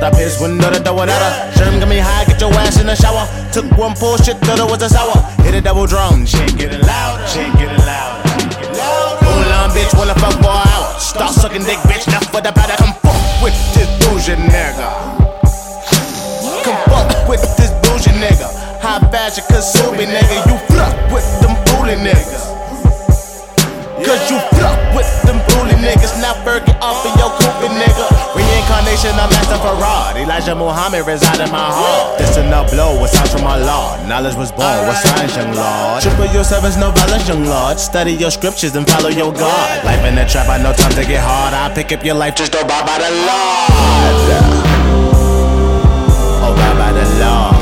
I piss window to throw it at her. Sherm got me high, get your ass in the shower. Took one pull, shit, thought it was a sour. Hit a double drum, she ain't getting louder. She ain't getting louder. Moulin bitch, wanna fuck for an hour. Start sucking dick, bitch, enough for the powder. Come fuck with this bougie nigga. Come fuck with this bougie nigga. High fashion, Kasumi nigga. You fuck with them booty niggas. Cause you fuck with them booty niggas. Now Fergie off in your coopy nigga. Reincarnation of Master Farad. Elijah Muhammad reside in my heart. This in the blow, what's out from my law. Knowledge was born, what signs, young lord. Triple your sevens, no violence, young lord. Study your scriptures and follow your God. Life in the trap, I know time to get hard. I pick up your life, just don't buy by the Lord. Oh, buy by the Lord.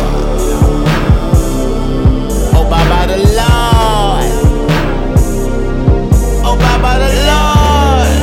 Oh, buy by the Lord. Oh, buy by the Lord.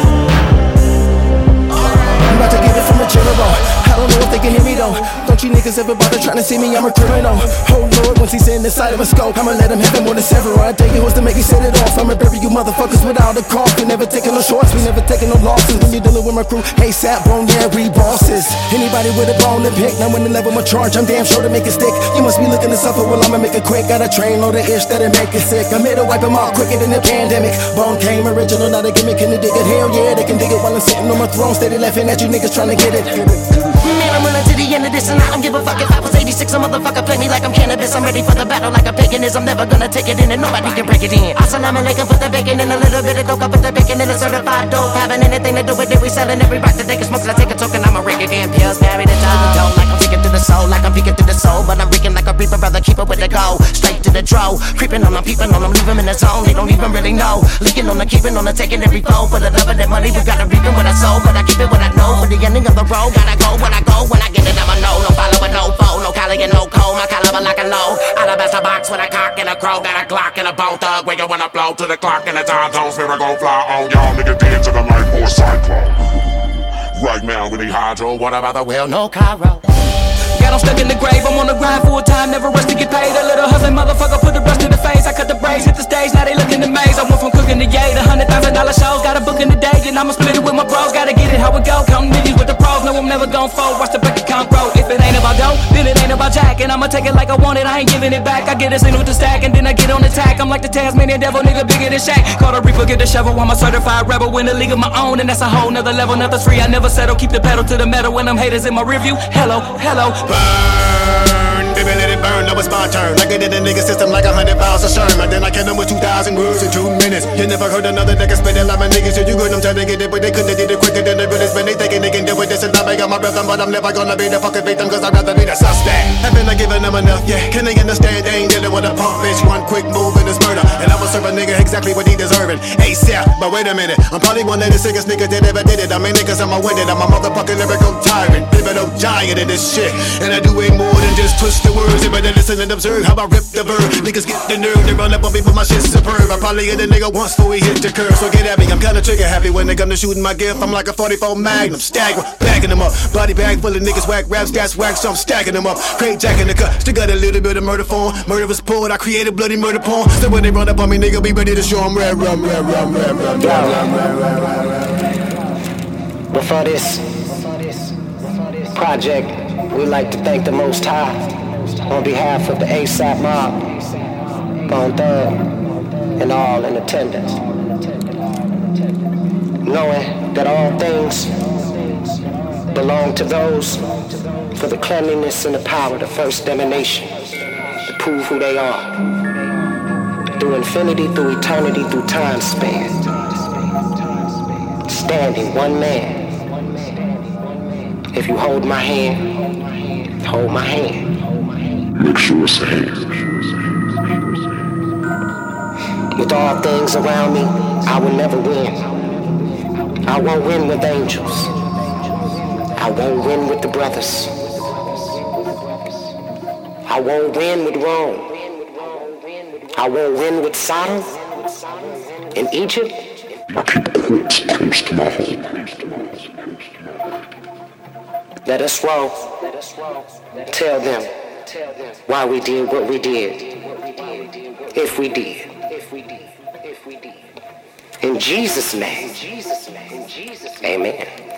I'm about to get it from a general. I don't know if they can hear me though. Don't you niggas ever bother trying to see me? I'm a criminal. Oh Lord, once he's in the side of a scope, I'ma let him have it more than several. I take it was to make you set it off. I'ma bury you motherfuckers without a cough. We never taking no shorts, we never taking no losses. When you're dealing with my crew, hey sap, bone, yeah, we bosses. Anybody with a bone to pick, now when the level my charge, I'm damn sure to make it stick. You must be looking to suffer, well I'ma make it quick. Got a train load of ish that'll make it sick. I'm here to wipe them out quicker than the pandemic. Bone came original, not a gimmick, can they dig it? Hell yeah, they can dig it while I'm sitting on my throne, steady laughing at you niggas trying to get it. Man, I'm running to the end of this and I don't give a fuck if I was 86. A motherfucker play me like I'm cannabis. I'm ready for the battle like a paganism. Never gonna take it in and nobody can break it in. Assalamu alaikum, put the bacon in a little bit of dope. I put the bacon in a certified dope. Having anything to do with it, we selling every rock that they can smoke. So I take a token, I'ma rig it in pills. Married to the dough, like I'm peeking through the soul. Like I'm peeking through the soul, but I'm reeking like a reaper. Brother, keep it with the go. Straight to the draw. Creeping on them, peeping on them, leave them in the zone. They don't even really know. Leaking on them, keeping on them, taking every foe. For the love of that money, we gotta reap it with our soul. But I keep it what I know. For the ending of the road, gotta go when I go. When I get it, I'ma know. No follow with no foe. No collar and no cold. My caliber like a low. Alabaster box with a cock and a crow. Got a Glock and a bone thug. Where you wanna blow to the clock and the time zone. Spirit gon' fly on y'all niggas dead to the light or cyclone. Right now we need hydro. What about the well? No Cairo. Got them stuck in the grave, I'm on the grind full time, never rush to get paid. A little hustling motherfucker put the brush to the face. I cut the braids, hit the stage, now they looking amazed. I went from cooking to yay to $100,000 shows. Got a book in the day, and I'ma split it with my bros. Gotta get it how it go, counting millions with the pros. No, I'm never gon' fold, watch the bank account grow. If it ain't about dough, then it ain't about jack. And I'ma take it like I want it, I ain't giving it back. I get a single with the stack, and then I get on attack. I'm like the Tasmanian devil, nigga bigger than Shaq. Call the reaper, get the shovel, I'm a certified rebel. In a league of my own, and that's a whole nother level. Nothing's free, I never settle, keep the pedal to the metal. When I'm haters in my review, hello, hello. Burn, baby, let it burn, no it's my turn. Like it in the nigga system like 100 pounds of Sherman. Then I kill them with 2,000 words in 2 minutes. You never heard another nigga spit it like my niggas. So you good, I'm trying to get it, but they couldn't did it quicker than the realest. When they thinking they can do it, this and that, I got my rhythm. But I'm never gonna be the fucking victim, cause I'd rather be the suspect. Haven't I given them enough, yeah? Can they understand they ain't dealing with a punk bitch? One quick move and it's murder. And I'ma serve a nigga exactly what he deserving. ASAP, but wait a minute, I'm probably one of the sickest niggas that ever did it. I mean niggas, I'ma win it. I'm a motherfucking lyrical tyrant, pivotal giant in this shit. And I do way more than just twist the words. But then listen and observe how I rip the bird. Niggas get the nerve, they run up on me, but my shit's superb. I probably hit a nigga once before he hit the curve. So get at me, I'm kinda trigger happy when they come to shooting my gift. I'm like a 44 Magnum, stagger, bagging them up. Body bag full of niggas, whack raps, gas whack, so I'm stacking them up. Crate jack in the cut, still got a little bit of murder form. Murder was pulled, I created bloody murder porn. So when they run up on me, nigga, be ready to show them red rum. Before this project, we'd like to thank the Most High on behalf of the ASAP mob, Bone Thug, and all in attendance. Knowing that all things belong to those for the cleanliness and the power, the first emanation, to prove who they are. Through infinity, through eternity, through time span. Standing one man. If you hold my hand, hold my hand. Make sure it's a hand. With all things around me, I will never win. I won't win with angels. I won't win with the brothers. I won't win with Rome. I won't win with Sodom in Egypt. I keep corpse close to my home. Let us roll. Tell them why we did what we did. If we did. In Jesus' name. Amen.